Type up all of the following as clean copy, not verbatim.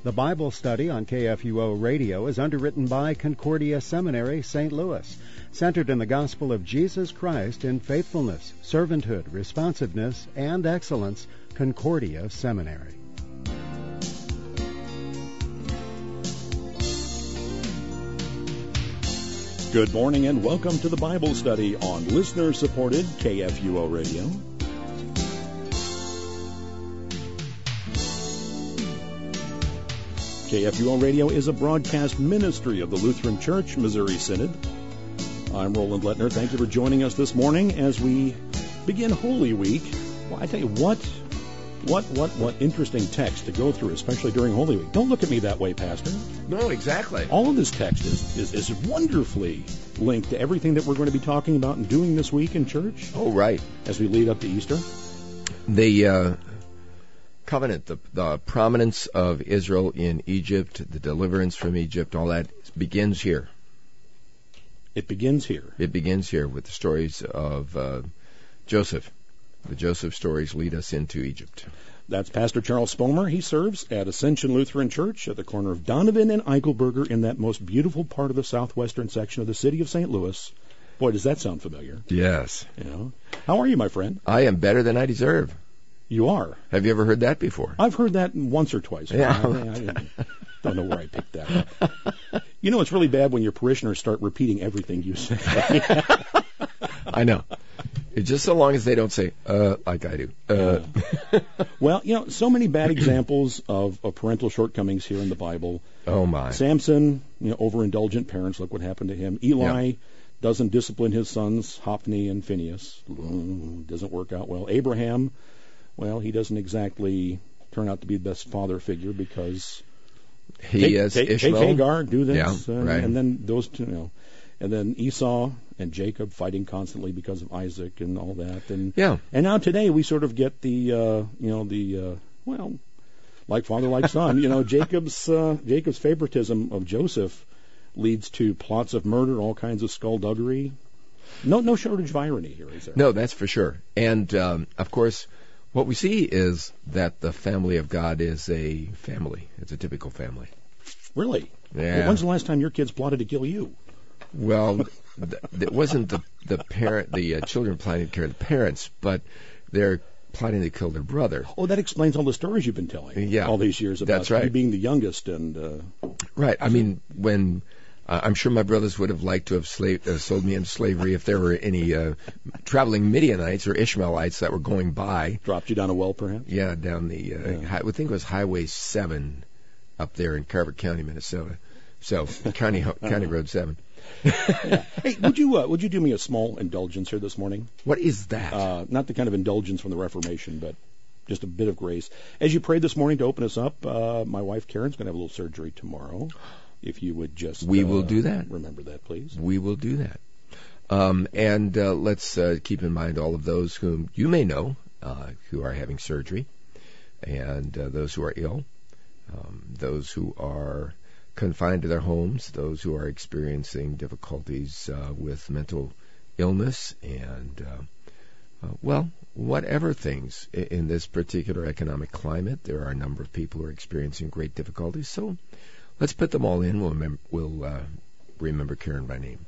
The Bible study on KFUO Radio is underwritten by Concordia Seminary, St. Louis, centered in the gospel of Jesus Christ in faithfulness, servanthood, responsiveness, and excellence. Concordia Seminary. Good morning and welcome to the Bible study on listener-supported KFUO Radio. KFUO Radio is a broadcast ministry of the Lutheran Church, Missouri Synod. I'm Roland Lettner. Thank you for joining us this morning as we begin Holy Week. Well, I tell you what interesting text to go through, especially during Holy Week. Don't look at me that way, Pastor. No, exactly. All of this text is wonderfully linked to everything that we're going to be talking about and doing this week in church. Oh, right. As we lead up to Easter. The covenant, the prominence of Israel in Egypt, the deliverance from Egypt, all that begins here. It begins here. It begins here with the stories of Joseph. The Joseph stories lead us into Egypt. That's Pastor Charles Spomer. He serves at Ascension Lutheran Church at the corner of Donovan and Eichelberger in that most beautiful part of the southwestern section of the city of St. Louis. Boy, does that sound familiar. Yes. You know. How are you, my friend? I am better than I deserve. You are. Have you ever heard that before? I've heard that once or twice. Yeah. I don't know where I picked that up. You know, it's really bad when your parishioners start repeating everything you say. I know. It's just so long as they don't say, like I do. Well, you know, so many bad examples of parental shortcomings here in the Bible. Oh, my. Samson, overindulgent parents, look what happened to him. Eli doesn't discipline his sons, Hophni and Phinehas. Doesn't work out well. Abraham, well, he doesn't exactly turn out to be the best father figure because he is Ishmael. Take Hagar, do this, right. And then those two, and then Esau and Jacob fighting constantly because of Isaac and all that, and now today we sort of get the like father like son. Jacob's favoritism of Joseph leads to plots of murder, all kinds of skullduggery. No shortage of irony here, is there? No, that's for sure. And of course, what we see is that the family of God is a family. It's a typical family. Really? Yeah. Well, when's the last time your kids plotted to kill you? Well, it wasn't the children planning to kill the parents, but they're plotting to kill their brother. Oh, that explains all the stories you've been telling all these years about that's right. you being the youngest. And right. I mean, when I'm sure my brothers would have liked to have sold me into slavery if there were any traveling Midianites or Ishmaelites that were going by. Dropped you down a well, perhaps? Yeah, down the, I would think it was Highway 7 up there in Carver County, Minnesota. So, County Road 7. Hey, would you do me a small indulgence here this morning? What is that? Not the kind of indulgence from the Reformation, but just a bit of grace. As you prayed this morning to open us up, my wife Karen's going to have a little surgery tomorrow. If you would just... We will do that. Remember that, please. We will do that. And let's keep in mind all of those whom you may know who are having surgery, and those who are ill, those who are confined to their homes, those who are experiencing difficulties with mental illness, and, whatever things. In this particular economic climate, there are a number of people who are experiencing great difficulties, so let's put them all in. We'll remember Karen by name.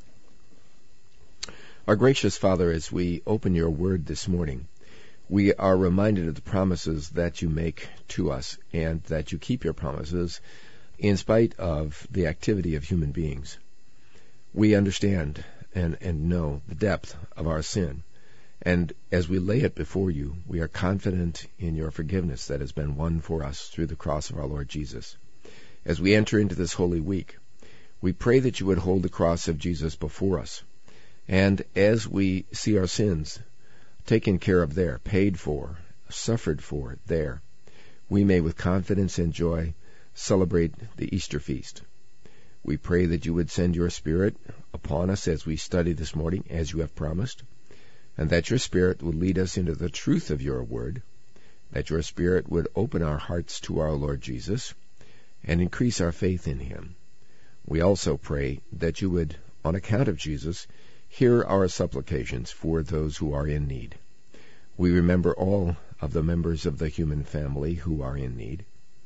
Our gracious Father, as we open your word this morning, we are reminded of the promises that you make to us and that you keep your promises in spite of the activity of human beings. We understand and know the depth of our sin. And as we lay it before you, we are confident in your forgiveness that has been won for us through the cross of our Lord Jesus. As we enter into this Holy Week, we pray that you would hold the cross of Jesus before us. And as we see our sins taken care of there, paid for, suffered for there, we may with confidence and joy celebrate the Easter feast. We pray that you would send your Spirit upon us as we study this morning, as you have promised, and that your Spirit would lead us into the truth of your word, that your Spirit would open our hearts to our Lord Jesus and increase our faith in him. We also pray that you would, on account of Jesus, hear our supplications for those who are in need. We remember all of the members of the human family who are in need.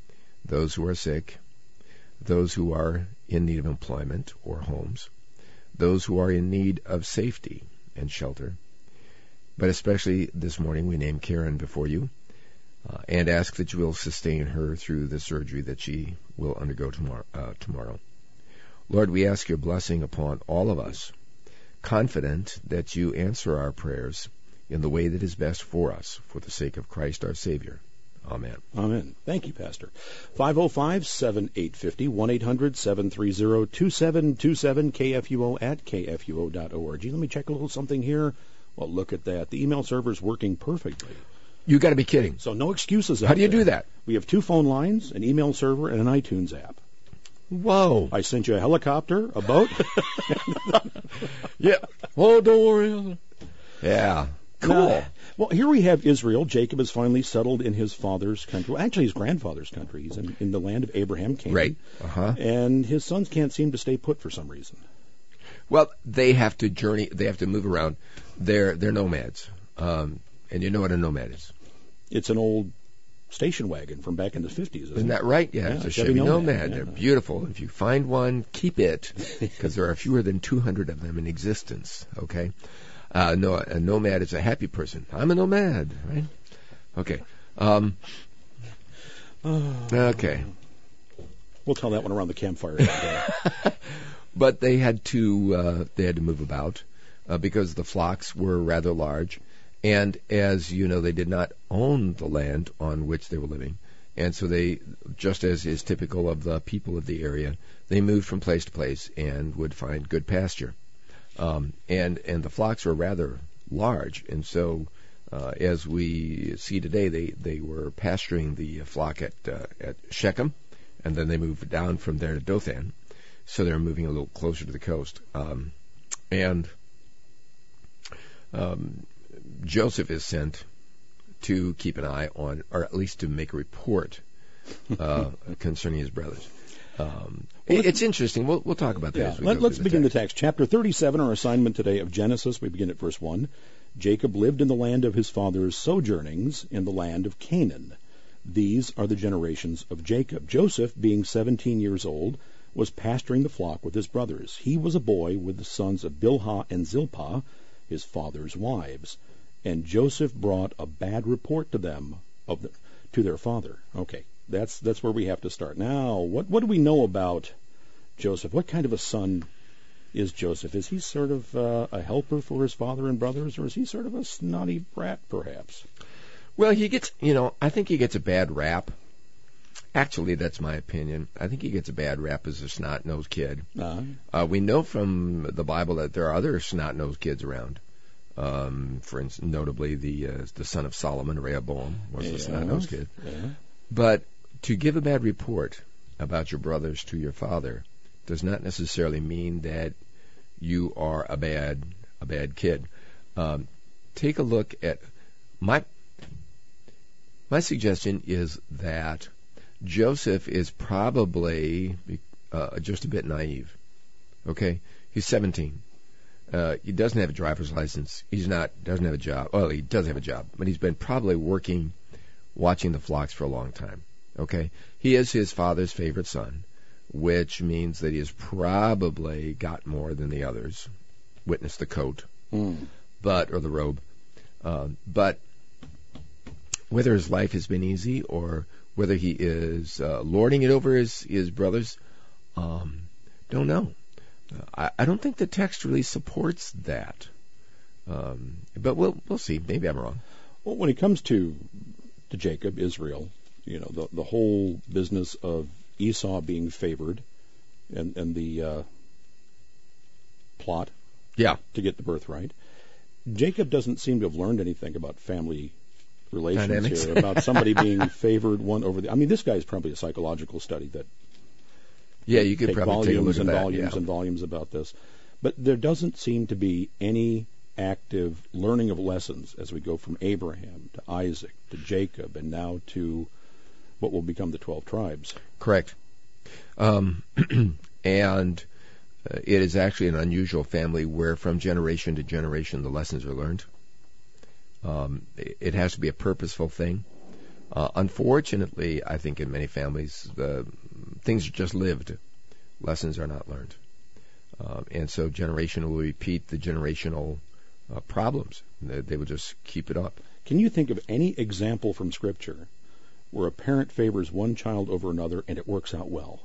those who are sick, those who are in need of employment or homes, those who are in need of safety and shelter. But especially this morning, we name Karen before you and ask that you will sustain her through the surgery that she will undergo tomorrow. Lord, we ask your blessing upon all of us, confident that you answer our prayers in the way that is best for us, for the sake of Christ our Savior. Amen. Amen. Thank you, Pastor. 505-7850, 1-800-730-2727, KFUO at kfuo.org. Let me check a little something here. Well, look at that. The email server is working perfectly. You got to be kidding. So no excuses out How do you there. do that? We have 2 phone lines, an email server, and an iTunes app. Whoa. I sent you a helicopter, a boat. Yeah. Oh, Dorian. Yeah. Cool. Now, well, here we have Israel. Jacob is finally settled in his father's country. Well, actually, his grandfather's country. He's in the land of Abraham, Canaan. Right. Uh-huh. And his sons can't seem to stay put for some reason. Well, they have to journey. They have to move around. They're nomads. And you know what a nomad is? It's an old station wagon from back in the 50s, Isn't that right? Yeah, it's a Chevy Nomad. Yeah. They're beautiful. If you find one, keep it, because there are fewer than 200 of them in existence, okay? No, a nomad is a happy person. I'm a nomad, right? Okay. Okay. We'll tell that one around the campfire today. But they had to move about because the flocks were rather large. And as you know, they did not own the land on which they were living. And so they, just as is typical of the people of the area, they moved from place to place and would find good pasture. And the flocks were rather large. And so as we see today, they were pasturing the flock at Shechem, and then they moved down from there to Dothan. So they're moving a little closer to the coast. Joseph is sent to keep an eye on, or at least to make a report concerning his brothers. It's interesting. We'll talk about that. Yeah. As we Let's begin the text. Chapter 37, our assignment today of Genesis. We begin at verse 1. Jacob lived in the land of his father's sojournings in the land of Canaan. These are the generations of Jacob. Joseph, being 17 years old, was pasturing the flock with his brothers. He was a boy with the sons of Bilhah and Zilpah, his father's wives. And Joseph brought a bad report to them to their father. Okay, that's where we have to start. Now, what do we know about Joseph? What kind of a son is Joseph? Is he sort of a helper for his father and brothers, or is he sort of a snotty brat, perhaps? Well, he gets, I think he gets a bad rap. Actually, that's my opinion. I think he gets a bad rap as a snot-nosed kid. We know from the Bible that there are other snot-nosed kids around. For instance, notably the son of Solomon, Rehoboam, was a snot-nosed kid. Yeah. But to give a bad report about your brothers to your father does not necessarily mean that you are a bad kid. Take a look at my suggestion is that Joseph is probably just a bit naive. Okay, he's 17. He doesn't have a driver's license. Doesn't have a job. Well, he does have a job, but he's been probably watching the flocks for a long time. Okay, he is his father's favorite son, which means that he has probably got more than the others. Witness the coat, or the robe. But whether his life has been easy or whether he is lording it over his brothers, don't know. I don't think the text really supports that. But we'll see. Maybe I'm wrong. Well, when it comes to Jacob, Israel, the whole business of Esau being favored and the plot to get the birthright, Jacob doesn't seem to have learned anything about family relations dynamics here, about somebody being favored one over the... I mean, this guy's probably a psychological study that... Yeah, you could probably take a look at that. Volumes and volumes about this. But there doesn't seem to be any active learning of lessons as we go from Abraham to Isaac to Jacob and now to what will become the 12 tribes. Correct. And it is actually an unusual family where from generation to generation the lessons are learned. It has to be a purposeful thing. Unfortunately, I think in many families, the things are just lived. Lessons are not learned. And so generation will repeat the generational problems. They will just keep it up. Can you think of any example from Scripture where a parent favors one child over another and it works out well?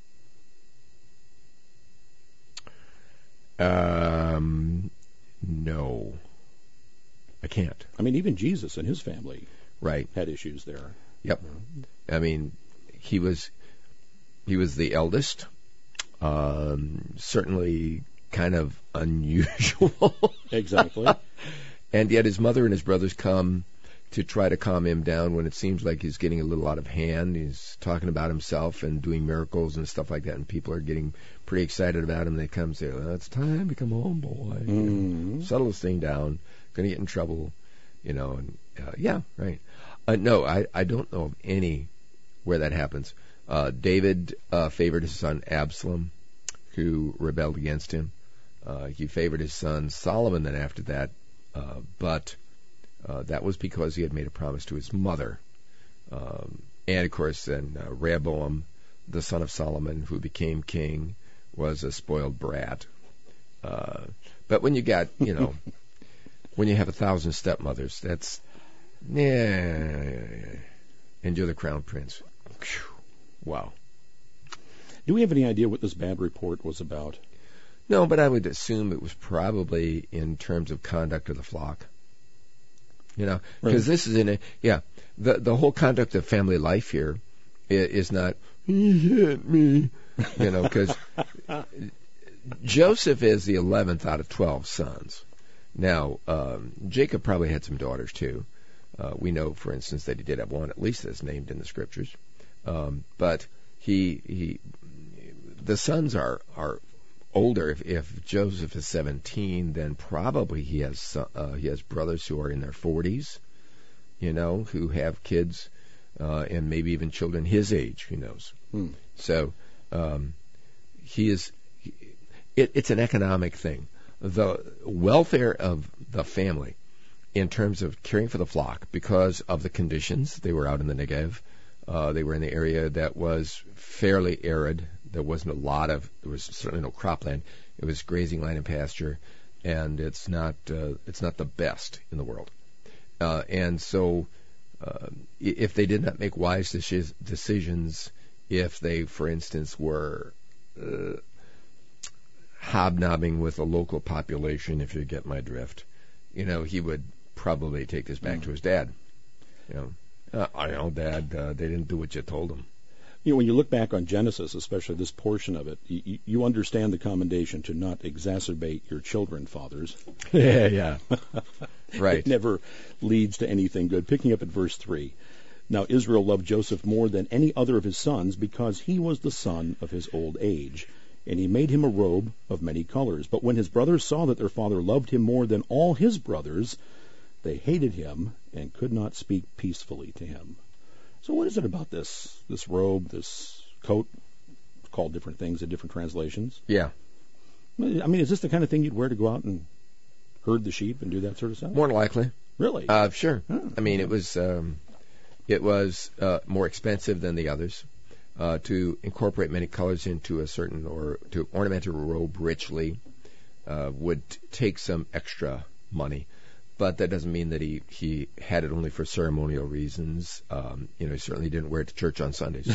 No. I can't. I mean, even Jesus and his family Right. had issues there. Yep. I mean, he was the eldest. Certainly kind of unusual. Exactly. And yet his mother and his brothers come to try to calm him down when it seems like he's getting a little out of hand. He's talking about himself and doing miracles and stuff like that, and people are getting pretty excited about him. They come and say, well, it's time to come home, boy. Mm-hmm. Settle this thing down. Going to get in trouble. And yeah, right. No, I don't know of any where that happens. David favored his son Absalom, who rebelled against him. He favored his son Solomon then after that, but that was because he had made a promise to his mother. And of course then Rehoboam, the son of Solomon, who became king, was a spoiled brat. But when you got, when you have 1,000 stepmothers, that's, and you're the crown prince. Whew. Wow. Do we have any idea what this bad report was about? No, but I would assume it was probably in terms of conduct of the flock. Because this is the whole conduct of family life here is not, he hit me, because Joseph is the 11th out of 12 sons. Now, Jacob probably had some daughters too. We know, for instance, that he did have one, at least that's named in the scriptures. But the sons are older. If Joseph is 17, then probably he has brothers who are in their 40s, who have kids, and maybe even children his age. Who knows? So it's an economic thing. The welfare of the family, in terms of caring for the flock, because of the conditions. They were out in the Negev. They were in the area that was fairly arid. There was certainly no cropland. It was grazing land and pasture, and it's not the best in the world. And so, if they did not make wise decisions, if they, for instance, were hobnobbing with a local population, if you get my drift, he would probably take this back to his dad. I know, Dad, they didn't do what you told them. When you look back on Genesis, especially this portion of it, you understand the commendation to not exacerbate your children, fathers. Yeah. Right. It never leads to anything good. Picking up at verse 3. Now Israel loved Joseph more than any other of his sons because he was the son of his old age. And he made him a robe of many colors. But when his brothers saw that their father loved him more than all his brothers, they hated him and could not speak peacefully to him. So what is it about this robe, this coat, called different things in different translations? Yeah. I mean, is this the kind of thing you'd wear to go out and herd the sheep and do that sort of stuff? More than likely. Really? Sure. Oh, I mean, it was more expensive than the others. To incorporate many colors into to ornament a robe richly would take some extra money. But that doesn't mean that he had it only for ceremonial reasons. He certainly didn't wear it to church on Sundays.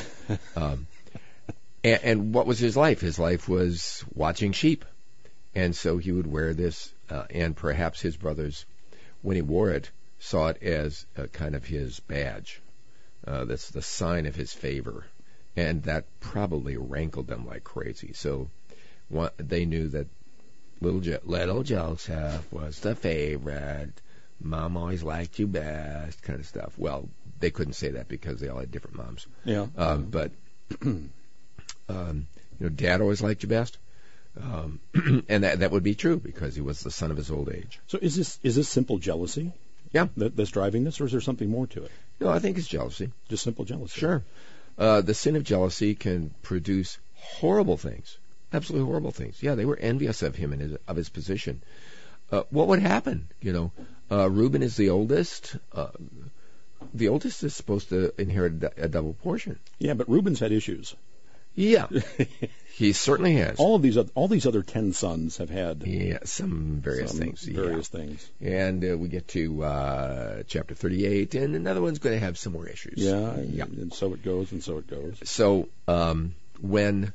And what was his life? His life was watching sheep. And so he would wear this, and perhaps his brothers, when he wore it, saw it as kind of his badge. That's the sign of his favor. And that probably rankled them like crazy. So they knew that little Joseph was the favorite. Mom always liked you best, kind of stuff. Well, they couldn't say that because they all had different moms. Yeah. But Dad always liked you best, and that would be true because he was the son of his old age. So is this simple jealousy? Yeah. That's driving this, or is there something more to it? No, I think it's jealousy. Just simple jealousy. Sure. The sin of jealousy can produce horrible things, absolutely horrible things. Yeah, they were envious of him and of his position. What would happen? Reuben is the oldest. the oldest is supposed to inherit a double portion. Yeah, but Reuben's had issues. Yeah, he certainly has. All these other 10 sons have had some various things. And we get to chapter 38, and another one's going to have some more issues. Yeah, and so it goes, and so it goes. So when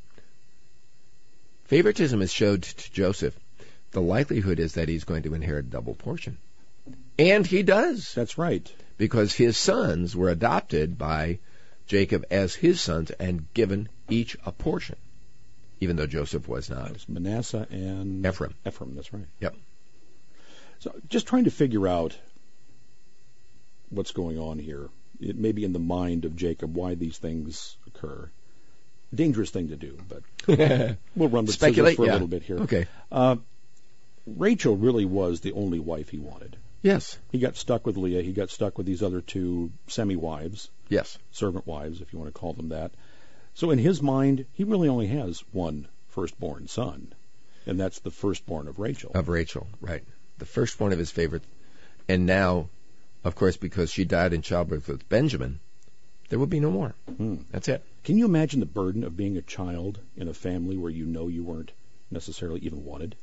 favoritism is showed to Joseph, the likelihood is that he's going to inherit a double portion. And he does. That's right. Because his sons were adopted by Jacob as his sons and given each a portion, even though Joseph was not. It was Manasseh and Ephraim. That's right. Yep. So just trying to figure out what's going on here. It may be in the mind of Jacob why these things occur. Dangerous thing to do, but we'll run with scissors for a little bit here. Okay. Rachel really was the only wife he wanted. Yes. He got stuck with Leah. He got stuck with these other 2 semi-wives. Yes. Servant wives, if you want to call them that. So in his mind, he really only has one firstborn son, and that's the firstborn of Rachel. Of Rachel, right. The firstborn of his favorite. And now, of course, because she died in childbirth with Benjamin, there will be no more. That's it. Can you imagine the burden of being a child in a family where you know you weren't necessarily even wanted?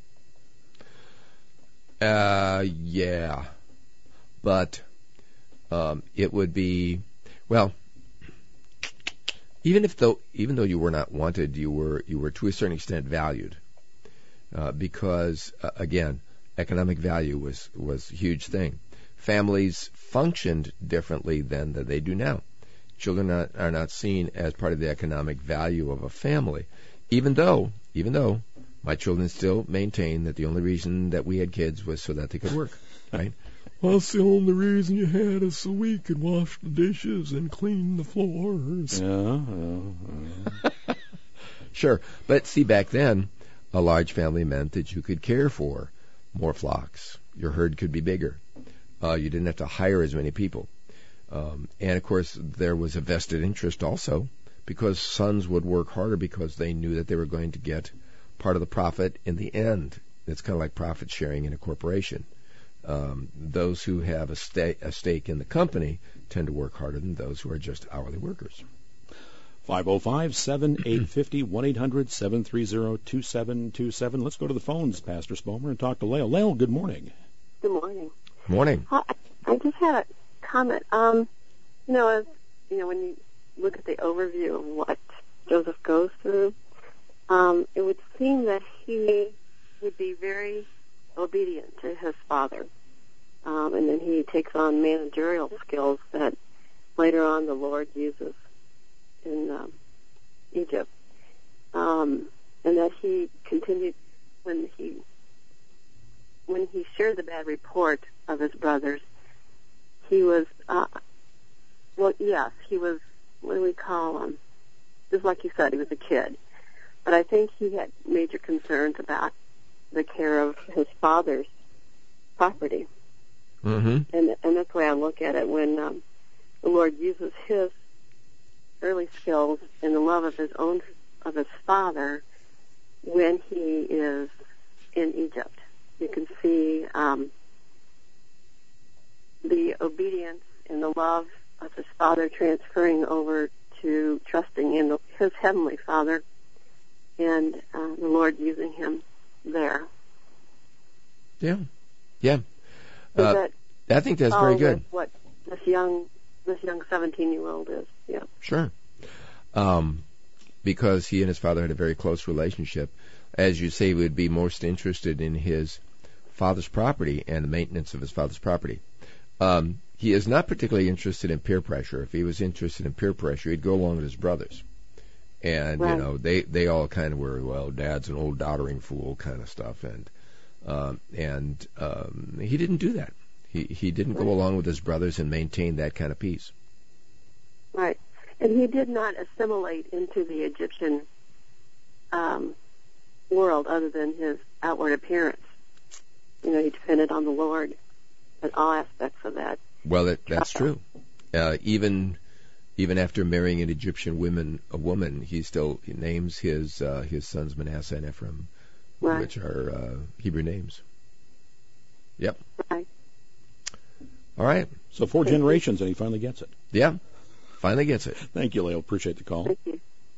Yeah. But it would be, well, even though you were not wanted, you were to a certain extent valued, because again, economic value was a huge thing. Families functioned differently then than they do now. Children are not seen as part of the economic value of a family, even though my children still maintain that the only reason that we had kids was so that they could work, right? Well, that's the only reason you had us so we could wash the dishes and clean the floors. Sure. But see, back then, a large family meant that you could care for more flocks. Your herd could be bigger. You didn't have to hire as many people. And, of course, there was a vested interest also, because sons would work harder because they knew that they were going to get part of the profit in the end. It's kind of like profit sharing in a corporation. Those who have a stake in the company tend to work harder than those who are just hourly workers. 505-7850, 1-800-730-2727. Let's go to the phones, Pastor Spomer, and talk to Lael. Lael, good morning. Good morning. Morning. I just had a comment. When you look at the overview of what Joseph goes through, it would seem that he would be very obedient to his father. And then he takes on managerial skills that later on the Lord uses in Egypt. And that he continued when he shared the bad report of his brothers, he was, he was, what do we call him? Just like you said, he was a kid. But I think he had major concerns about the care of his father's property. Mm-hmm. And that's the way I look at it when the Lord uses his early skills and the love of his father when he is in Egypt. You can see the obedience and the love of his father transferring over to trusting in his heavenly Father, and the Lord using him there. Yeah. I think that's very good. What this young 17-year-old is. Yeah. Sure. Because he and his father had a very close relationship. As you say, he would be most interested in his father's property and the maintenance of his father's property. He is not particularly interested in peer pressure. If he was interested in peer pressure, he'd go along with his brothers. And, right. they all kind of were, well, Dad's an old doddering fool kind of stuff. And he didn't do that. He didn't go along with his brothers and maintain that kind of peace. Right. And he did not assimilate into the Egyptian world other than his outward appearance. He depended on the Lord in all aspects of that. Well, that's true. Even after marrying an Egyptian woman, he names his sons Manasseh and Ephraim, right, which are Hebrew names. Yep. Right. All right. So 4 generations, and he finally gets it. Yeah, finally gets it. Thank you, Leo. Appreciate the call. Thank you.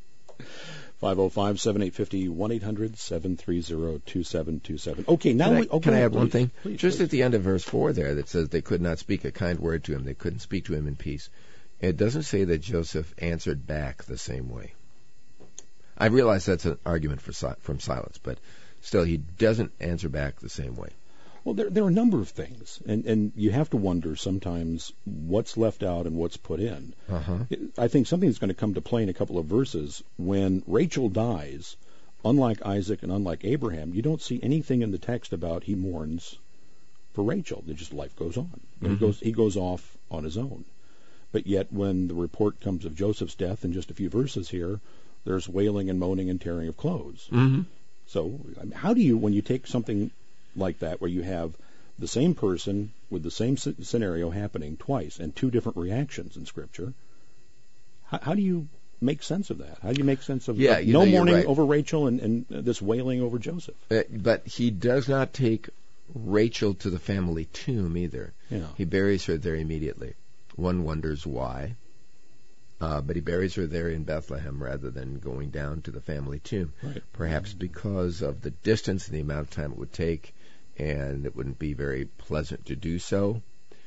505-7850, 1-800-730-2727. Okay, now Can I add one thing? Please, Just please. at the end of verse 4 there that says they could not speak a kind word to him. They couldn't speak to him in peace. It doesn't say that Joseph answered back the same way. I realize that's an argument from silence, but still he doesn't answer back the same way. Well, there are a number of things, and you have to wonder sometimes what's left out and what's put in. Uh-huh. I think something that's going to come to play in a couple of verses. When Rachel dies, unlike Isaac and unlike Abraham, you don't see anything in the text about he mourns for Rachel. Just life goes on. Mm-hmm. He goes off on his own. But yet when the report comes of Joseph's death in just a few verses here, there's wailing and moaning and tearing of clothes. Mm-hmm. So how do you, when you take something like that, where you have the same person with the same scenario happening twice and 2 different reactions in Scripture, how do you make sense of that? How do you make sense of no mourning right. over Rachel and this wailing over Joseph? But he does not take Rachel to the family tomb either. Yeah. He buries her there immediately. One wonders why. But he buries her there in Bethlehem rather than going down to the family tomb. Right. Perhaps because of the distance and the amount of time it would take, and it wouldn't be very pleasant to do so.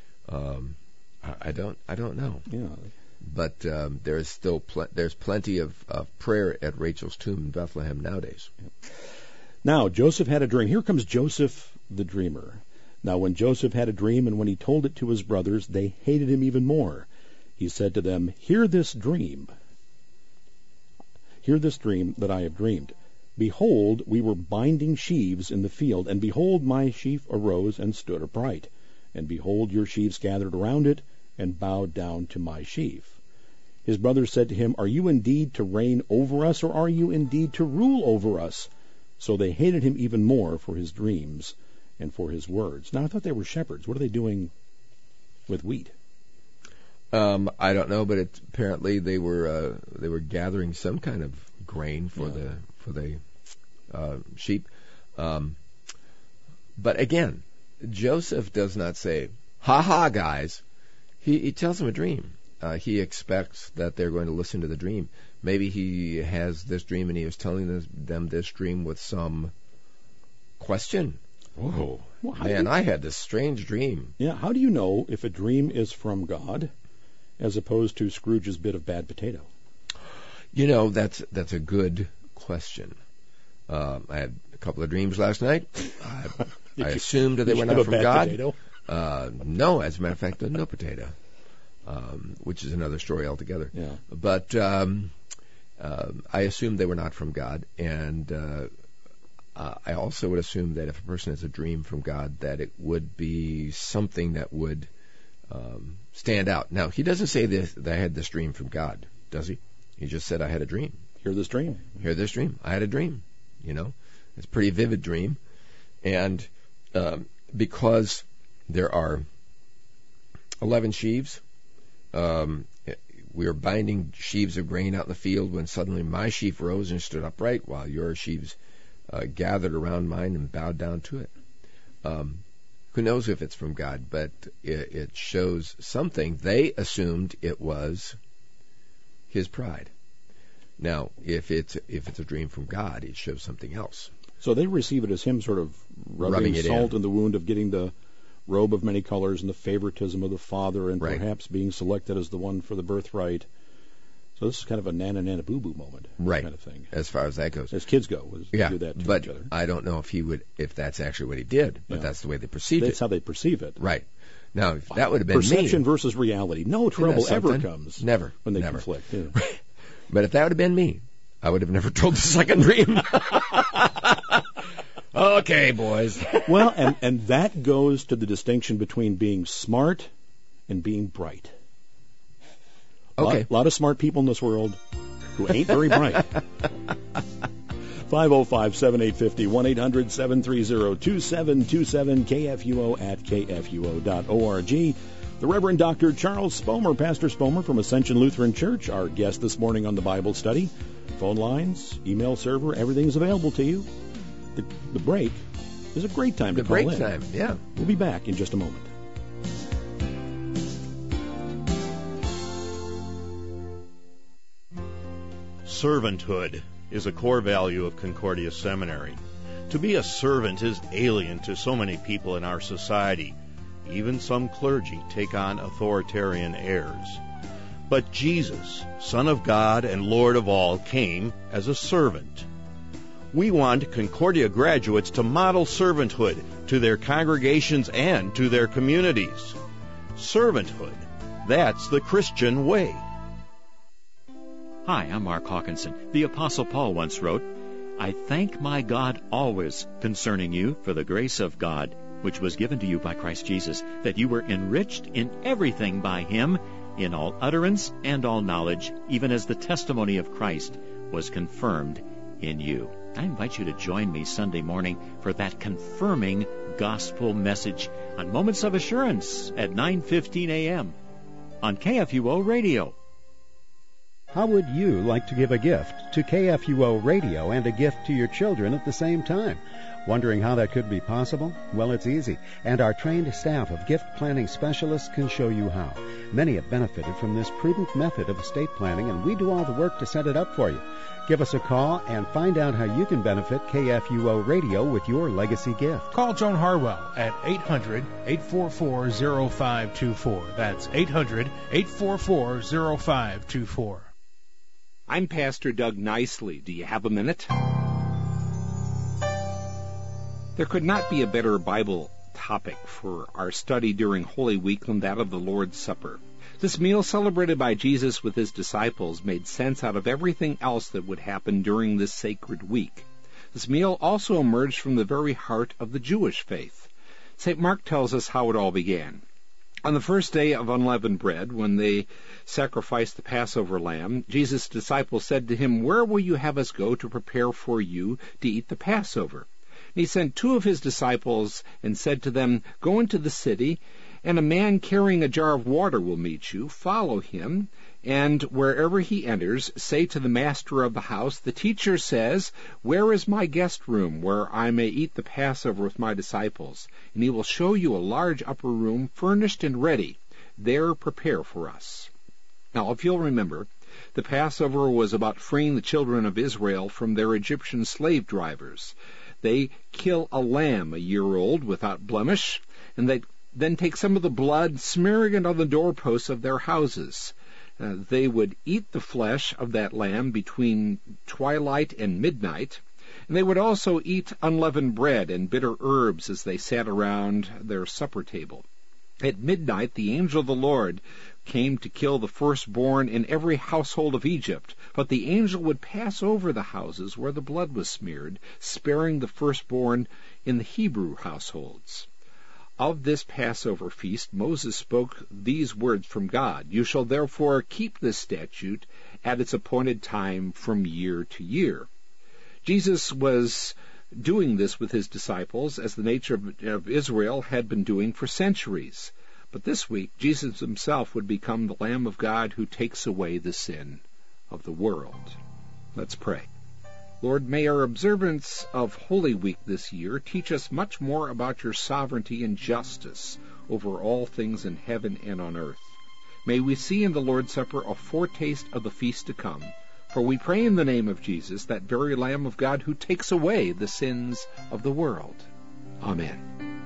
I don't know. Yeah. But there's still there's plenty of prayer at Rachel's tomb in Bethlehem nowadays. Yeah. Now Joseph had a dream. Here comes Joseph the dreamer. Now when Joseph had a dream and when he told it to his brothers, they hated him even more. He said to them, Hear this dream that I have dreamed. Behold, we were binding sheaves in the field, and behold, my sheaf arose and stood upright. And behold, your sheaves gathered around it, and bowed down to my sheaf. His brothers said to him, Are you indeed to reign over us, or are you indeed to rule over us? So they hated him even more for his dreams and for his words. Now, I thought they were shepherds. What are they doing with wheat? I don't know, but apparently they were gathering some kind of grain for the sheep. But again, Joseph does not say, "Ha ha, guys." He tells them a dream. He expects that they're going to listen to the dream. Maybe he has this dream and he is telling them this dream with some question. Whoa. Well, Man, I had this strange dream. Yeah, how do you know if a dream is from God as opposed to Scrooge's bit of bad potato? You know, that's a good question. I had a couple of dreams last night. I assumed that they were not from God. Potato? No, as a matter of fact, no potato, which is another story altogether. Yeah. But I assumed they were not from God, and I also would assume that if a person has a dream from God, that it would be something that would stand out. Now, he doesn't say that I had this dream from God, does he? He just said, I had a dream. Hear this dream. Hear this dream. I had a dream. You know, it's a pretty vivid dream. And because there are 11 sheaves, we were binding sheaves of grain out in the field when suddenly my sheaf rose and stood upright while your sheaves gathered around mine and bowed down to it. Who knows if it's from God, but it shows something. They assumed it was his pride. Now, if it's a dream from God, it shows something else. So they receive it as him sort of rubbing salt in the wound of getting the robe of many colors and the favoritism of the father and perhaps being selected as the one for the birthright. So this is kind of a nana boo boo moment, right? Kind of thing. As far as that goes, as kids go, do that to each other. I don't know if that's actually what he did, but that's the way they perceived it. That's how they perceive it, right? Now, if that would have been perception versus reality. No trouble ever comes when they conflict. Yeah. But if that would have been me, I would have never told the second dream. Okay, boys. Well, and that goes to the distinction between being smart and being bright. Okay. A lot of smart people in this world who ain't very bright. 505-7850, 1-800-730-2727, KFUO at KFUO.org. The Reverend Dr. Charles Spomer, Pastor Spomer from Ascension Lutheran Church, our guest this morning on the Bible study. Phone lines, email server, everything's available to you. The break is a great time to call in. The break time, yeah. We'll be back in just a moment. Servanthood is a core value of Concordia Seminary. To be a servant is alien to so many people in our society. Even some clergy take on authoritarian airs. But Jesus, Son of God and Lord of all, came as a servant. We want Concordia graduates to model servanthood to their congregations and to their communities. Servanthood, that's the Christian way. Hi, I'm Mark Hawkinson. The Apostle Paul once wrote, I thank my God always concerning you for the grace of God, which was given to you by Christ Jesus, that you were enriched in everything by him, in all utterance and all knowledge, even as the testimony of Christ was confirmed in you. I invite you to join me Sunday morning for that confirming gospel message on Moments of Assurance at 9:15 a.m. on KFUO Radio. How would you like to give a gift to KFUO Radio and a gift to your children at the same time? Wondering how that could be possible? Well, it's easy, and our trained staff of gift planning specialists can show you how. Many have benefited from this prudent method of estate planning, and we do all the work to set it up for you. Give us a call and find out how you can benefit KFUO Radio with your legacy gift. Call Joan Harwell at 800-844-0524. That's 800-844-0524. I'm Pastor Doug Nicely. Do you have a minute? There could not be a better Bible topic for our study during Holy Week than that of the Lord's Supper. This meal celebrated by Jesus with his disciples made sense out of everything else that would happen during this sacred week. This meal also emerged from the very heart of the Jewish faith. St. Mark tells us how it all began. On the first day of unleavened bread, when they sacrificed the Passover lamb, Jesus' disciples said to him, Where will you have us go to prepare for you to eat the Passover? And he sent two of his disciples and said to them, Go into the city, and a man carrying a jar of water will meet you. Follow him, and wherever he enters, say to the master of the house, The teacher says, Where is my guest room, where I may eat the Passover with my disciples? And he will show you a large upper room, furnished and ready. There prepare for us. Now, if you'll remember, the Passover was about freeing the children of Israel from their Egyptian slave drivers. They kill a lamb a year old without blemish, and they then take some of the blood, smearing it on the doorposts of their houses. They would eat the flesh of that lamb between twilight and midnight, and they would also eat unleavened bread and bitter herbs as they sat around their supper table. At midnight, the angel of the Lord came to kill the firstborn in every household of Egypt, but the angel would pass over the houses where the blood was smeared, sparing the firstborn in the Hebrew households. Of this Passover feast, Moses spoke these words from God, You shall therefore keep this statute at its appointed time from year to year. Jesus was doing this with his disciples as the nation of Israel had been doing for centuries. But this week, Jesus himself would become the Lamb of God who takes away the sin of the world. Let's pray. Lord, may our observance of Holy Week this year teach us much more about your sovereignty and justice over all things in heaven and on earth. May we see in the Lord's Supper a foretaste of the feast to come, for we pray in the name of Jesus, that very Lamb of God who takes away the sins of the world. Amen.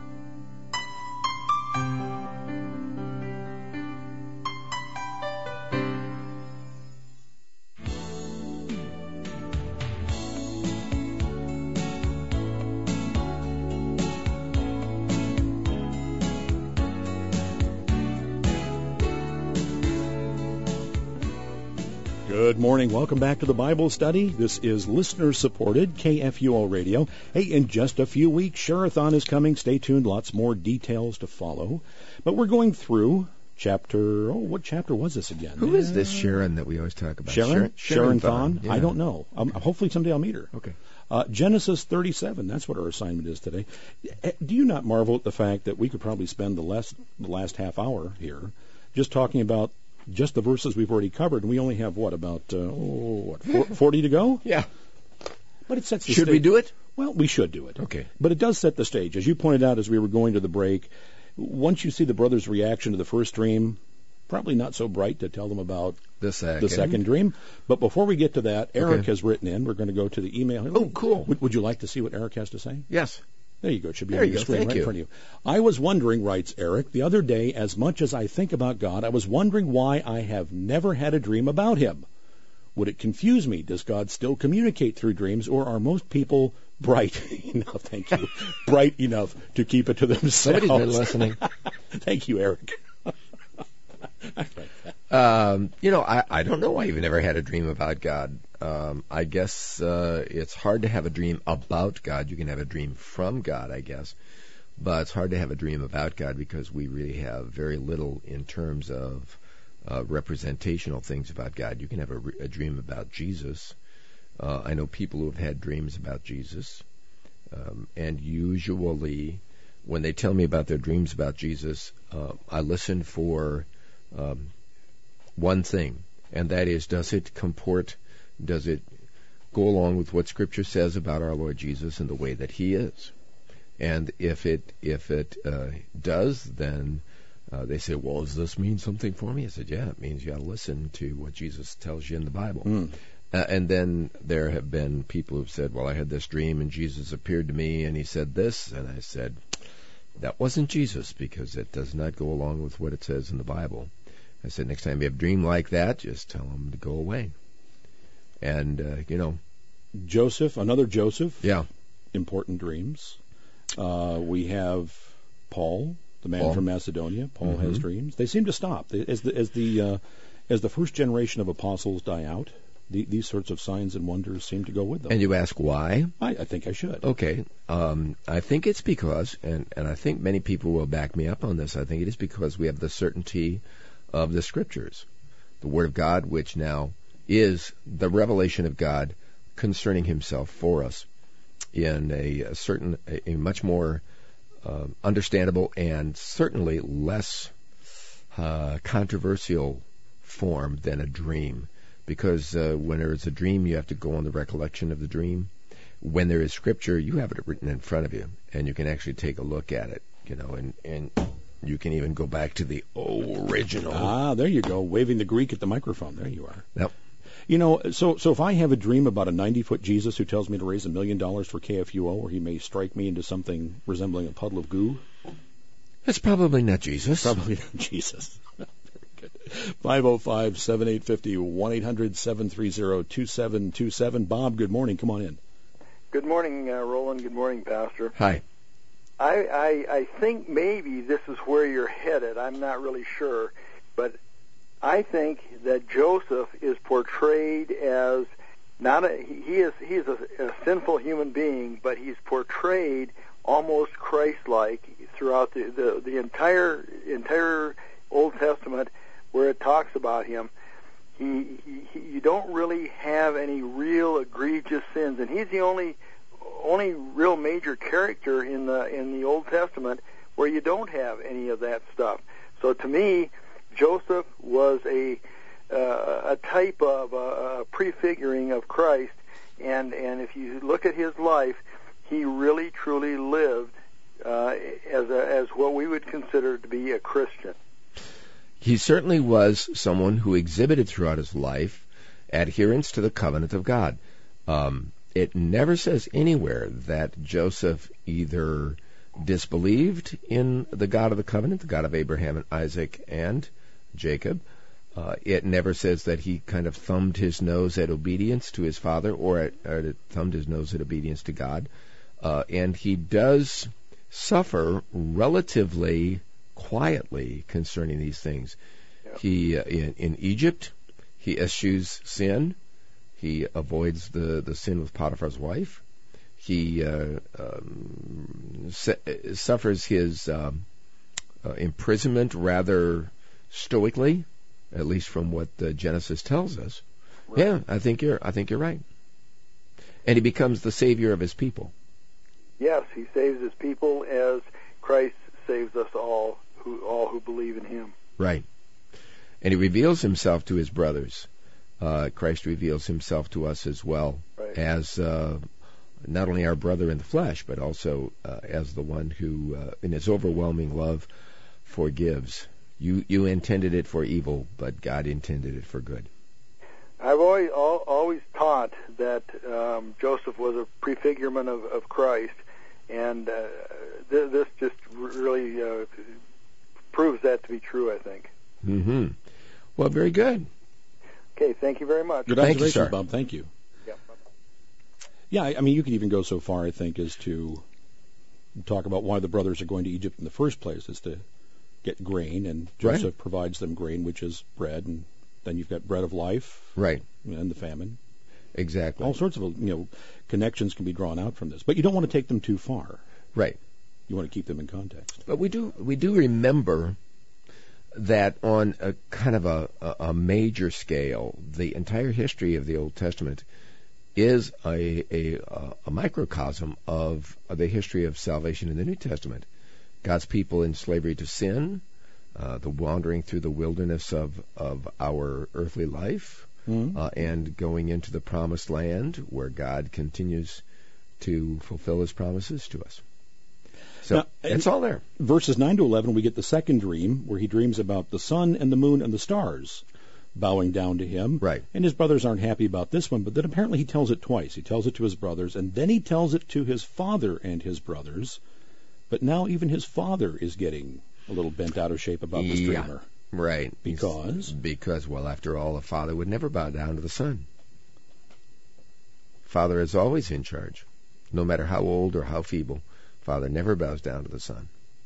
Good morning. Welcome back to the Bible study. This is listener-supported KFUO Radio. Hey, in just a few weeks, Share-a-thon is coming. Stay tuned. Lots more details to follow. But we're going through what chapter was this again? Who is this Sharon that we always talk about? Sharon-thon? Yeah. I don't know. Hopefully someday I'll meet her. Okay. Genesis 37, that's what our assignment is today. Do you not marvel at the fact that we could probably spend the last half hour here just talking about just the verses we've already covered, and we only have, 40 to go? Yeah. But it sets the stage. Should we do it? Well, we should do it. Okay. But it does set the stage. As you pointed out as we were going to the break, once you see the brothers' reaction to the first dream, probably not so bright to tell them about the second dream. But before we get to that, Eric has written in. We're going to go to the email. Oh, cool. Would you like to see what Eric has to say? Yes. There you go. It should be on your screen right in front of you. I was wondering, writes Eric, the other day, as much as I think about God, I was wondering why I have never had a dream about him. Would it confuse me? Does God still communicate through dreams, or are most people bright enough, thank you, bright enough to keep it to themselves? Somebody's been listening. Thank you, Eric. I don't know why you've never had a dream about God. I guess it's hard to have a dream about God. You can have a dream from God, I guess. But it's hard to have a dream about God because we really have very little in terms of representational things about God. You can have a dream about Jesus. I know people who have had dreams about Jesus. And usually when they tell me about their dreams about Jesus, I listen for one thing, and that is, does it go along with what Scripture says about our Lord Jesus and the way that He is? And if it does, then they say, well, does this mean something for me? I said, yeah, it means you got to listen to what Jesus tells you in the Bible. And then there have been people who've said, well, I had this dream and Jesus appeared to me and He said this, and I said, that wasn't Jesus, because it does not go along with what it says in the Bible. I said, next time you have a dream like that, just tell them to go away. And, Joseph, another Joseph. Yeah. Important dreams. We have Paul, the man from Macedonia. Paul has dreams. They seem to stop. As the first generation of apostles die out, these sorts of signs and wonders seem to go with them. And you ask why? I think I should. Okay. I think it's because, and I think many people will back me up on this, I think it is because we have the certainty of the Scriptures, the Word of God, which now is the revelation of God concerning Himself for us in a much more understandable and certainly less controversial form than a dream. Because when there is a dream, you have to go on the recollection of the dream. When there is Scripture, you have it written in front of you, and you can actually take a look at it, and you can even go back to the original. Ah, there you go, waving the Greek at the microphone. There you are. Yep. So if I have a dream about a 90-foot Jesus who tells me to raise $1 million for KFUO, or he may strike me into something resembling a puddle of goo, it's probably not Jesus. Probably not Jesus. 505-7850, 1-800-730-2727. Bob, good morning. Come on in. Good morning, Roland. Good morning, Pastor. Hi. I think maybe this is where you're headed. I'm not really sure. But I think that Joseph is portrayed as he is a sinful human being, but he's portrayed almost Christ-like throughout the entire Old Testament, where it talks about him. You don't really have any real egregious sins, and he's the only real major character in the Old Testament where you don't have any of that stuff. So to me, Joseph was a type of a prefiguring of Christ, and if you look at his life, he really truly lived as what we would consider to be a Christian. He certainly was someone who exhibited throughout his life adherence to the covenant of God. It never says anywhere that Joseph either disbelieved in the God of the covenant, the God of Abraham and Isaac and Jacob. It never says that he kind of thumbed his nose at obedience to his father or thumbed his nose at obedience to God. And he does suffer relatively quietly concerning these things. Yep. He in Egypt, he eschews sin. He avoids the sin with Potiphar's wife. He suffers his imprisonment rather stoically, at least from what Genesis tells us. Right. Yeah, I think you're right. And he becomes the savior of his people. Yes, he saves his people as Christ saves us all who believe in him. Right. And he reveals himself to his brothers. Christ reveals himself to us as well, right, as not only our brother in the flesh, but also as the one who, in his overwhelming love, forgives. You intended it for evil, but God intended it for good. I've always taught that Joseph was a prefigurement of Christ, and this just really proves that to be true, I think. Mm-hmm. Well, very good. Okay, thank you very much. Good Thank you, observation, sir. Bob. Thank you. Yeah. Yeah, I mean, you could even go so far, I think, as to talk about why the brothers are going to Egypt in the first place, is to get grain, and Joseph Right. provides them grain, which is bread, and then you've got bread of life, Right. and the famine. Exactly. All sorts of connections can be drawn out from this, but you don't want to take them too far. Right. You want to keep them in context. But we do remember that on a kind of a major scale, the entire history of the Old Testament is a microcosm of the history of salvation in the New Testament. God's people in slavery to sin, the wandering through the wilderness of our earthly life, and going into the promised land where God continues to fulfill his promises to us. So Now, it's all there. Verses 9 to 11, we get the second dream, where he dreams about the sun and the moon and the stars bowing down to him. Right. And his brothers aren't happy about this one, but then apparently he tells it twice. He tells it to his brothers, and then he tells it to his father and his brothers. But now even his father is getting a little bent out of shape about this dreamer. Right. Because, well, after all, a father would never bow down to the son. Father is always in charge, no matter how old or how feeble. Father never bows down to the son.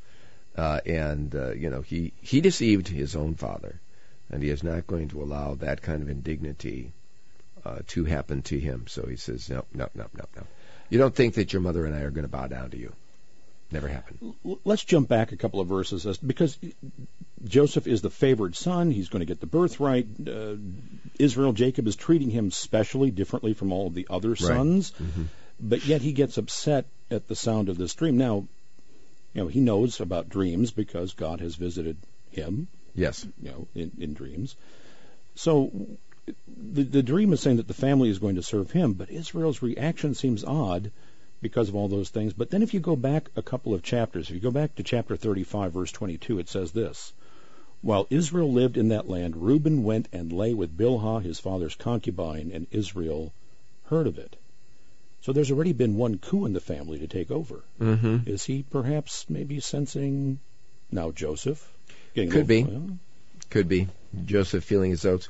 He deceived his own father, and he is not going to allow that kind of indignity to happen to him. So he says, no. You don't think that your mother and I are going to bow down to you. Never happened. let's jump back a couple of verses, because Joseph is the favored son. He's going to get the birthright. Israel, Jacob, is treating him specially, differently from all of the other sons. Mm-hmm. But yet he gets upset at the sound of this dream. Now, he knows about dreams because God has visited him. Yes. In dreams. So the dream is saying that the family is going to serve him, but Israel's reaction seems odd because of all those things. But then if you go back a couple of chapters, if you go back to chapter 35, verse 22, it says this: While Israel lived in that land, Reuben went and lay with Bilhah, his father's concubine, and Israel heard of it. So there's already been one coup in the family to take over. Mm-hmm. Is he perhaps maybe sensing now Joseph? Could be. Joseph feeling his oats.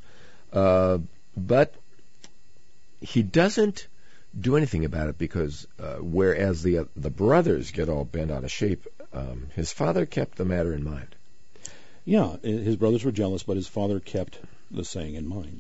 But he doesn't do anything about it because whereas the brothers get all bent out of shape, his father kept the matter in mind. Yeah, his brothers were jealous, but his father kept the saying in mind.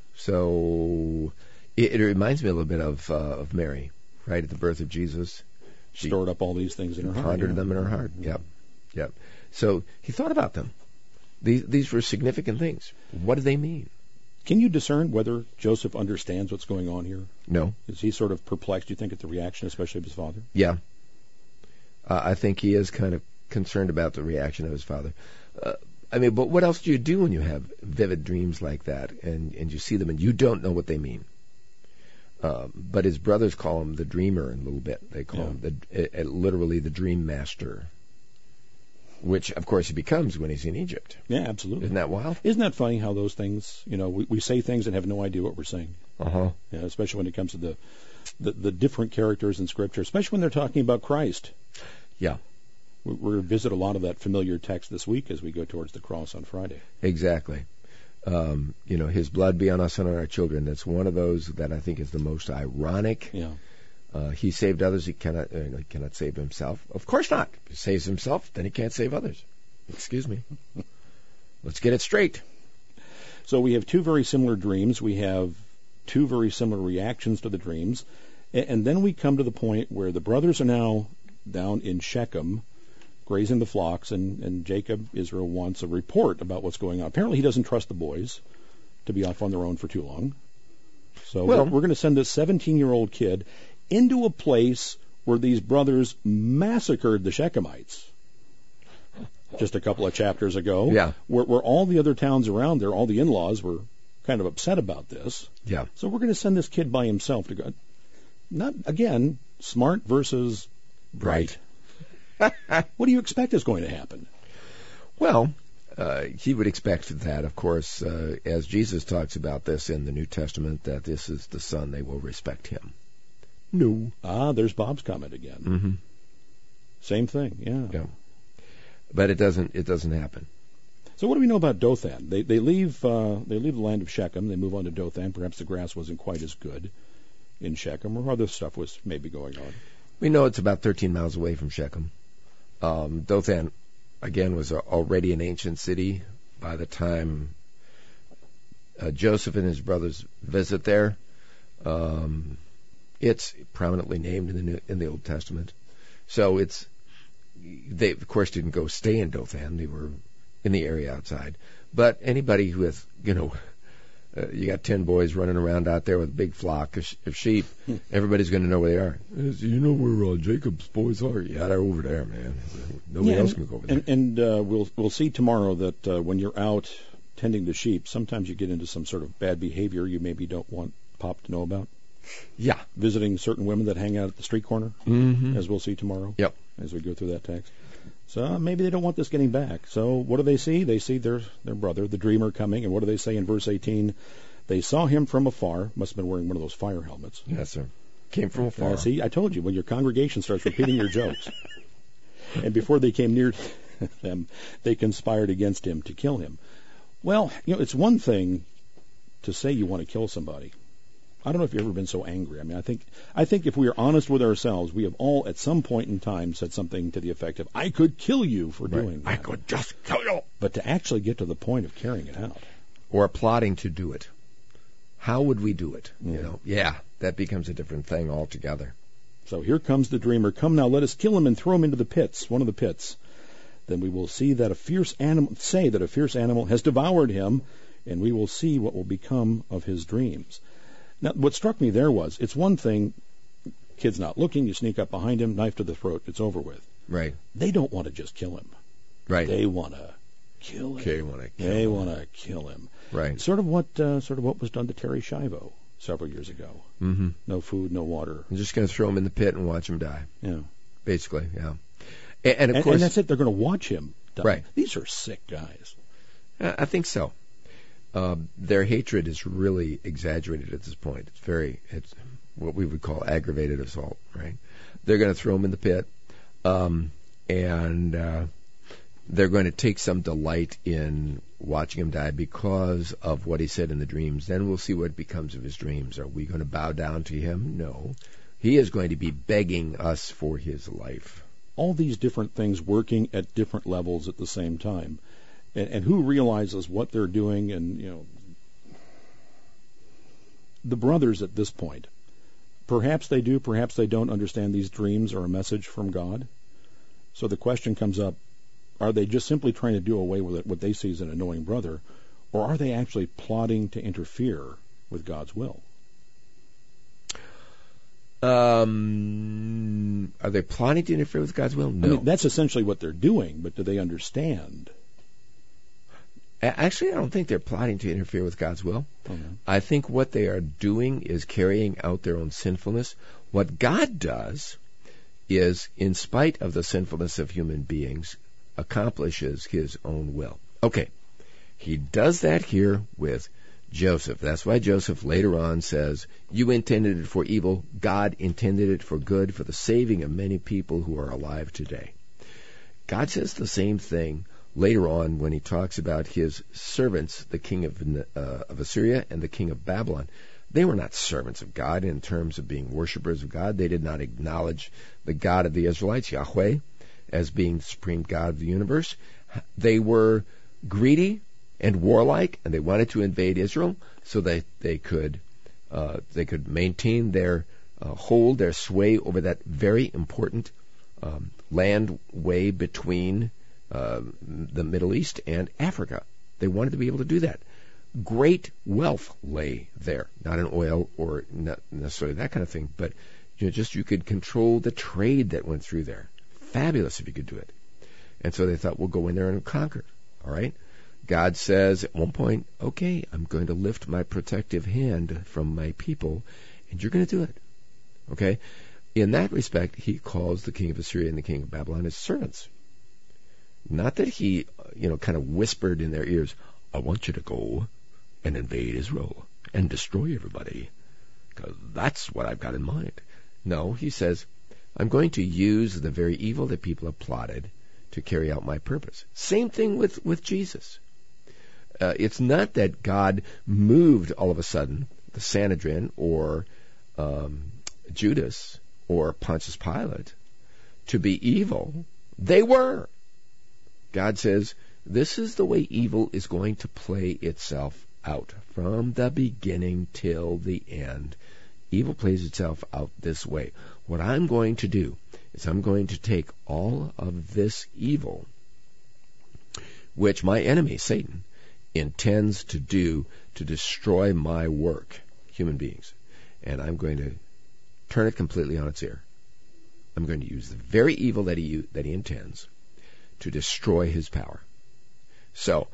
So it reminds me a little bit of Mary, right, at the birth of Jesus. She stored up all these things in her heart. Pondered them in her heart. Yep. So he thought about them. These were significant things. What do they mean? Can you discern whether Joseph understands what's going on here? No. Is he sort of perplexed, do you think, at the reaction, especially of his father? Yeah. I think he is kind of concerned about the reaction of his father. But what else do you do when you have vivid dreams like that and you see them and you don't know what they mean? But his brothers call him the dreamer in a little bit. They call him literally the dream master, which, of course, he becomes when he's in Egypt. Yeah, absolutely. Isn't that wild? Isn't that funny how those things, we say things and have no idea what we're saying. Uh-huh. Yeah, especially when it comes to the different characters in Scripture, especially when they're talking about Christ. Yeah. We're going to visit a lot of that familiar text this week as we go towards the cross on Friday. Exactly. His blood be on us and on our children. That's one of those that I think is the most ironic. Yeah. He saved others. He cannot save himself. Of course not. If he saves himself, then he can't save others. Excuse me. Let's get it straight. So we have two very similar dreams. We have two very similar reactions to the dreams. And then we come to the point where the brothers are now down in Shechem grazing the flocks, and Jacob, Israel, wants a report about what's going on. Apparently he doesn't trust the boys to be off on their own for too long. So we're going to send this 17-year-old kid into a place where these brothers massacred the Shechemites just a couple of chapters ago. Yeah. Where all the other towns around there, all the in-laws were kind of upset about this. Yeah. So we're going to send this kid by himself to go. Not, again, smart versus bright. What do you expect is going to happen? Well, he would expect that, of course, as Jesus talks about this in the New Testament, that this is the Son, they will respect him. No. There's Bob's comment again. Mm-hmm. Same thing, yeah. But it doesn't happen. So what do we know about Dothan? They leave the land of Shechem. They move on to Dothan. Perhaps the grass wasn't quite as good in Shechem, or other stuff was maybe going on. We know it's about 13 miles away from Shechem. Dothan, again, was already an ancient city by the time Joseph and his brothers visit there. It's prominently named in the Old Testament. So they of course didn't go stay in Dothan. They were in the area outside. But anybody with, you got 10 boys running around out there with a big flock of sheep, everybody's going to know where they are. You know where Jacob's boys are? Yeah, they're over there, man. Nobody else can go over there. And we'll see tomorrow that when you're out tending the sheep, sometimes you get into some sort of bad behavior you maybe don't want Pop to know about. Yeah. Visiting certain women that hang out at the street corner, as we'll see tomorrow. Yep. As we go through that text. So maybe they don't want this getting back. So what do they see? They see their brother, the dreamer, coming. And what do they say in verse 18? They saw him from afar. Must have been wearing one of those fire helmets. Yes, sir. Came from afar. See, I told you, when your congregation starts repeating your jokes. And before they came near them, they conspired against him to kill him. Well, it's one thing to say you want to kill somebody. I don't know if you've ever been so angry. I mean, I think if we are honest with ourselves, we have all at some point in time said something to the effect of, I could kill you for doing that. I could just kill you. But to actually get to the point of carrying it out. Or plotting to do it. How would we do it? Yeah, that becomes a different thing altogether. So here comes the dreamer. Come now, let us kill him and throw him into the pits, one of the pits. Then we will see that a fierce animal has devoured him, and we will see what will become of his dreams. Now, what struck me there was, it's one thing, kid's not looking, you sneak up behind him, knife to the throat, it's over with. Right. They don't want to just kill him. Right. They want to kill him. They want to kill him. Right. Sort of what was done to Terry Schiavo several years ago. Mm-hmm. No food, no water. I'm just going to throw him in the pit and watch him die. Yeah. Basically, yeah. And of course, and that's it. They're going to watch him die. Right. These are sick guys. I think so. Their hatred is really exaggerated at this point. It's what we would call aggravated assault, right? They're going to throw him in the pit, and they're going to take some delight in watching him die because of what he said in the dreams. Then we'll see what becomes of his dreams. Are we going to bow down to him? No. He is going to be begging us for his life. All these different things working at different levels at the same time. And who realizes what they're doing? And, the brothers at this point, perhaps they do, perhaps they don't understand these dreams are a message from God. So the question comes up, are they just simply trying to do away with what they see as an annoying brother, or are they actually plotting to interfere with God's will? Are they plotting to interfere with God's will? No. I mean, that's essentially what they're doing, but do they understand? Actually, I don't think they're plotting to interfere with God's will. Okay. I think what they are doing is carrying out their own sinfulness. What God does is, in spite of the sinfulness of human beings, accomplishes his own will. Okay, he does that here with Joseph. That's why Joseph later on says, you intended it for evil, God intended it for good, for the saving of many people who are alive today. God says the same thing later on when he talks about his servants, the king of Assyria and the king of Babylon. They were not servants of God in terms of being worshipers of God. They did not acknowledge the God of the Israelites, Yahweh, as being the supreme God of the universe. They were greedy and warlike, and they wanted to invade Israel so that they could maintain their hold, their sway over that very important landway between the Middle East and Africa. They wanted to be able to do that. Great wealth lay there, not in oil or not necessarily that kind of thing, but you could control the trade that went through there. Fabulous if you could do it. And so they thought, we'll go in there and conquer. All right? God says at one point, okay, I'm going to lift my protective hand from my people, and you're going to do it. Okay? In that respect, he calls the king of Assyria and the king of Babylon his servants. Not that he, kind of whispered in their ears, I want you to go and invade Israel and destroy everybody, because that's what I've got in mind. No, he says, I'm going to use the very evil that people have plotted to carry out my purpose. Same thing with Jesus. It's not that God moved all of a sudden the Sanhedrin or Judas or Pontius Pilate to be evil. They were. God says, this is the way evil is going to play itself out from the beginning till the end. Evil plays itself out this way. What I'm going to do is I'm going to take all of this evil, which my enemy, Satan, intends to do to destroy my work, human beings, and I'm going to turn it completely on its ear. I'm going to use the very evil that he intends to destroy his power. So,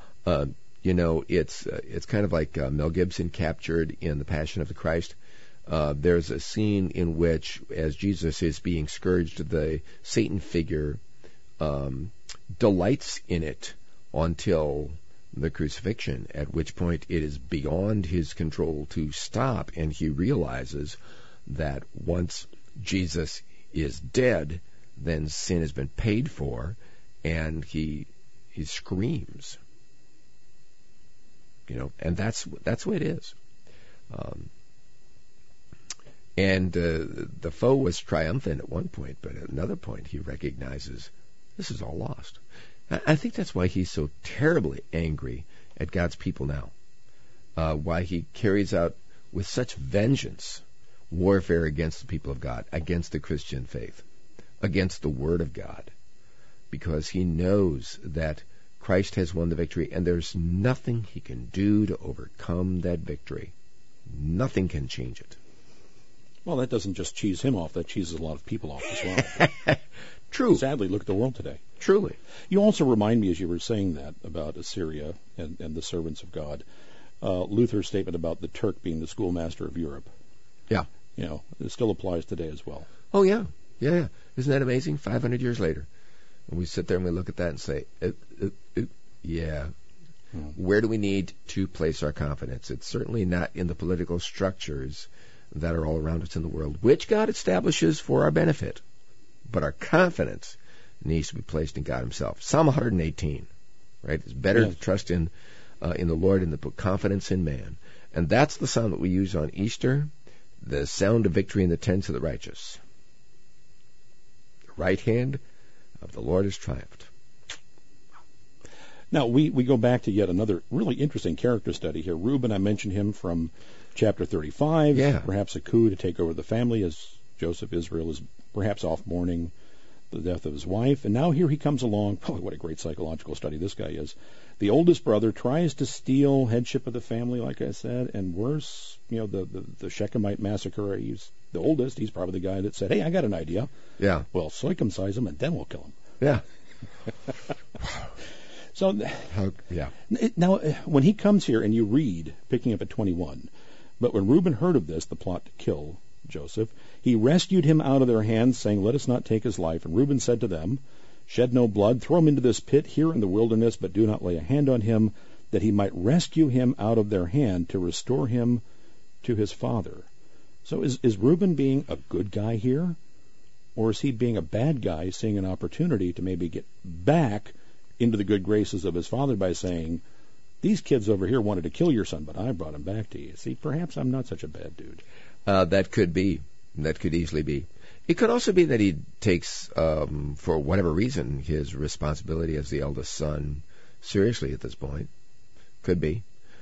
it's kind of like Mel Gibson captured in The Passion of the Christ. There's a scene in which, as Jesus is being scourged, the Satan figure delights in it until the crucifixion, at which point it is beyond his control to stop, and he realizes that once Jesus is dead, then sin has been paid for, and he screams. And that's the way it is. And the foe was triumphant at one point, but at another point he recognizes this is all lost. I think that's why he's so terribly angry at God's people now. Why he carries out with such vengeance warfare against the people of God, against the Christian faith, against the Word of God, because he knows that Christ has won the victory, and there's nothing he can do to overcome that victory. Nothing can change it. Well, that doesn't just cheese him off, that cheeses a lot of people off as well. True. Sadly, look at the world today. Truly. You also remind me, as you were saying that, about Assyria and the servants of God, Luther's statement about the Turk being the schoolmaster of Europe. Yeah. It still applies today as well. Oh, yeah. Yeah. Isn't that amazing? 500 years later. And we sit there and we look at that and say, yeah. Where do we need to place our confidence? It's certainly not in the political structures that are all around us in the world, which God establishes for our benefit. But our confidence needs to be placed in God himself. Psalm 118, right? It's better to trust in the Lord and to put confidence in man. And that's the psalm that we use on Easter, the sound of victory in the tents of the righteous. The right hand of the Lord has triumphed. Now, we go back to yet another really interesting character study here. Reuben, I mentioned him from chapter 35. Yeah. Perhaps a coup to take over the family as Joseph Israel is perhaps off mourning the death of his wife. And now here he comes along. Oh, what a great psychological study this guy is. The oldest brother tries to steal headship of the family, like I said, and worse, the Shechemite massacre. He's the oldest. He's probably the guy that said, hey, I got an idea. Yeah. Well, circumcise him and then we'll kill him. Yeah. So, yeah. Now, when he comes here and you read, picking up at 21, but when Reuben heard of this, the plot to kill Joseph, he rescued him out of their hands, saying, let us not take his life. And Reuben said to them, shed no blood, throw him into this pit here in the wilderness, but do not lay a hand on him, that he might rescue him out of their hand to restore him to his father. So is Reuben being a good guy here? Or is he being a bad guy, seeing an opportunity to maybe get back into the good graces of his father by saying, these kids over here wanted to kill your son, but I brought him back to you. See, perhaps I'm not such a bad dude. That could be. That could easily be. It could also be that he takes, for whatever reason, his responsibility as the eldest son seriously at this point. Could be.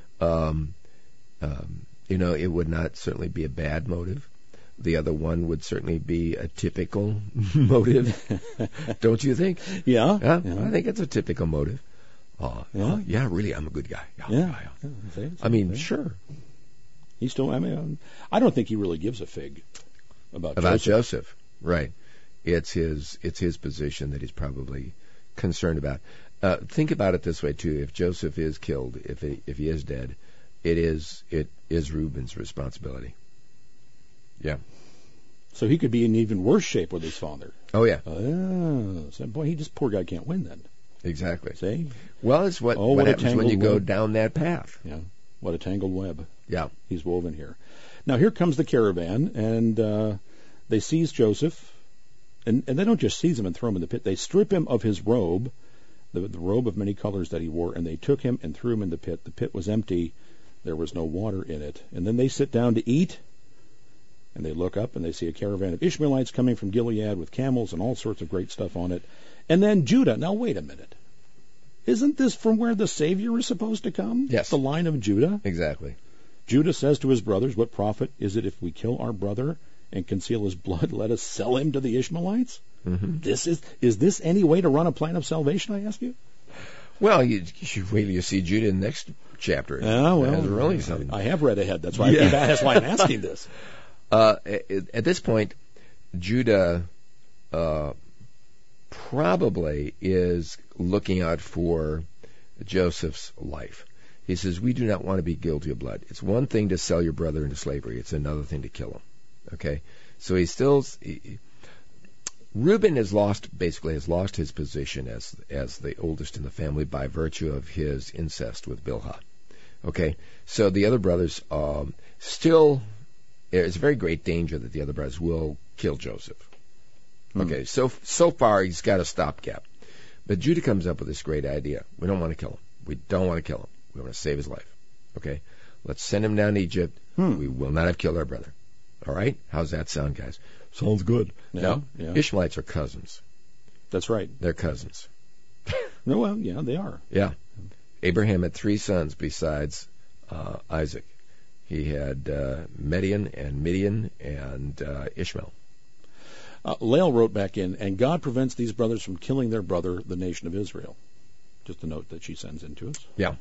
It would not certainly be a bad motive. The other one would certainly be a typical motive. Don't you think? Yeah. I think it's a typical motive. Really, I'm a good guy. Sure. He's still. I don't think he really gives a fig about Joseph. Right. It's his position that he's probably concerned about. Think about it this way too: if Joseph is killed, if he is dead, it is Reuben's responsibility. Yeah. So he could be in even worse shape with his father. Oh yeah. So boy, poor guy can't win then. Exactly. See? Well, it's what happens when you go down that path. Yeah. What a tangled web. Yeah. He's woven here. Now, here comes the caravan, and they seize Joseph, and they don't just seize him and throw him in the pit. They strip him of his robe, the robe of many colors that he wore, and they took him and threw him in the pit. The pit was empty. There was no water in it. And then they sit down to eat, and they look up, and they see a caravan of Ishmaelites coming from Gilead with camels and all sorts of great stuff on it. And then Judah. Now, wait a minute. Isn't this from where the Savior is supposed to come? Yes. The line of Judah? Exactly. Judah says to his brothers, what profit is it if we kill our brother and conceal his blood? Let us sell him to the Ishmaelites? Mm-hmm. Is this any way to run a plan of salvation, I ask you? Well, you wait till you see Judah in the next chapter. Really something. I have read ahead. That's why that's why I'm asking this. At this point, Judah probably is looking out for Joseph's life. He says, we do not want to be guilty of blood. It's one thing to sell your brother into slavery. It's another thing to kill him. Okay? So Reuben has lost his position as the oldest in the family by virtue of his incest with Bilhah. Okay? So the other brothers still, there's a very great danger that the other brothers will kill Joseph. Okay, so far he's got a stopgap. But Judah comes up with this great idea. We don't want to kill him. We don't want to kill him. We want to save his life. Okay? Let's send him down to Egypt. We will not have killed our brother. All right? How's that sound, guys? Sounds good. Yeah, now, Ishmaelites are cousins. That's right. They're cousins. No, well, yeah, they are. Yeah. Abraham had 3 sons besides Isaac. He had Midian and Ishmael. Lael wrote back in, and God prevents these brothers from killing their brother, the nation of Israel. Just a note that she sends in to us. Yeah.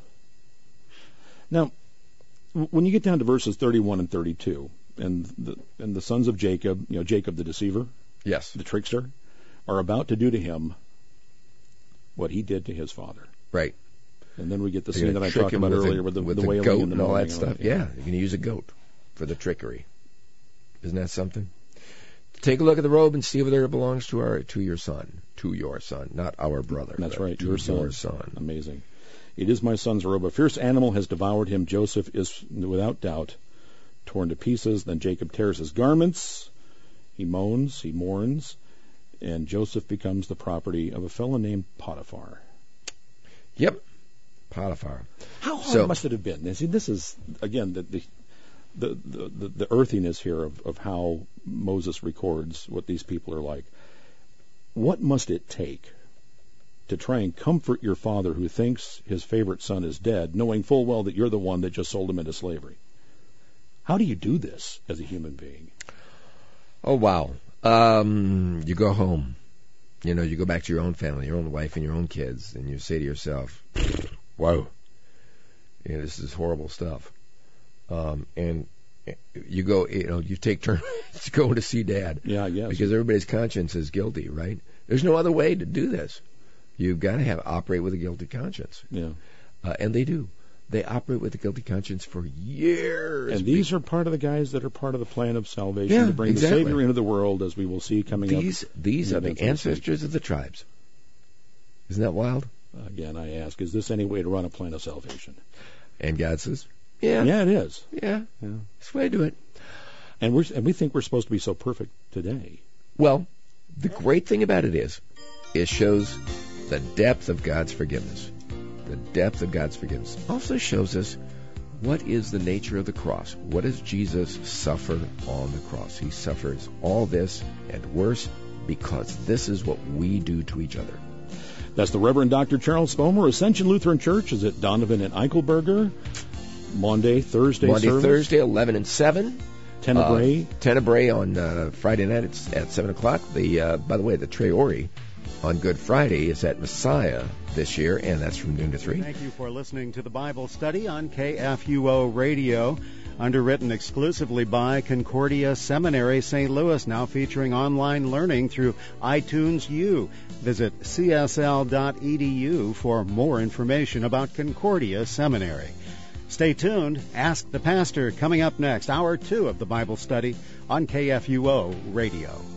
Now, when you get down to verses 31 and 32, and the sons of Jacob, Jacob the deceiver, yes, the trickster, are about to do to him what he did to his father. Right. And then we get the scene that I talked about earlier with the wailing goat and all that stuff. Yeah, you can use a goat for the trickery. Isn't that something? Take a look at the robe and see whether it belongs to your son, not our brother. That's right, your son. Amazing. It is my son's robe. A fierce animal has devoured him. Joseph is without doubt torn to pieces. Then Jacob tears his garments. He moans, he mourns, and Joseph becomes the property of a fellow named Potiphar. Yep, Potiphar. How hard must it have been? See, this is again the earthiness here of how Moses records what these people are like. What must it take to try and comfort your father who thinks his favorite son is dead, knowing full well that you're the one that just sold him into slavery? How do you do this as a human being? Oh, wow. You go home. You go back to your own family, your own wife and your own kids, and you say to yourself, wow, this is horrible stuff. And you go, you take turns going to see Dad. Yeah, yes. Because everybody's conscience is guilty, right? There's no other way to do this. You've got to operate with a guilty conscience. Yeah. And they do. They operate with a guilty conscience for years. And these are part of the guys that are part of the plan of salvation to bring the Savior into the world, as we will see coming up. These are the ancestors of the tribes. Isn't that wild? Again, I ask, is this any way to run a plan of salvation? And God says, yeah. Yeah, it is. Yeah. That's the way to do it. And we think we're supposed to be so perfect today. Well, the great thing about it is, it shows the depth of God's forgiveness. The depth of God's forgiveness also shows us what is the nature of the cross. What does Jesus suffer on the cross? He suffers all this and worse because this is what we do to each other. That's the Reverend Dr. Charles Spomer. Ascension Lutheran Church is at Donovan and Eichelberger. Monday, Thursday, 11 and 7. Tenebrae on Friday night at 7 o'clock. By the way, the Traore on Good Friday is at Messiah this year, and that's from noon to 3. Thank you for listening to the Bible Study on KFUO Radio, underwritten exclusively by Concordia Seminary, St. Louis, now featuring online learning through iTunes U. Visit csl.edu for more information about Concordia Seminary. Stay tuned. Ask the Pastor coming up next, hour 2 of the Bible Study on KFUO Radio.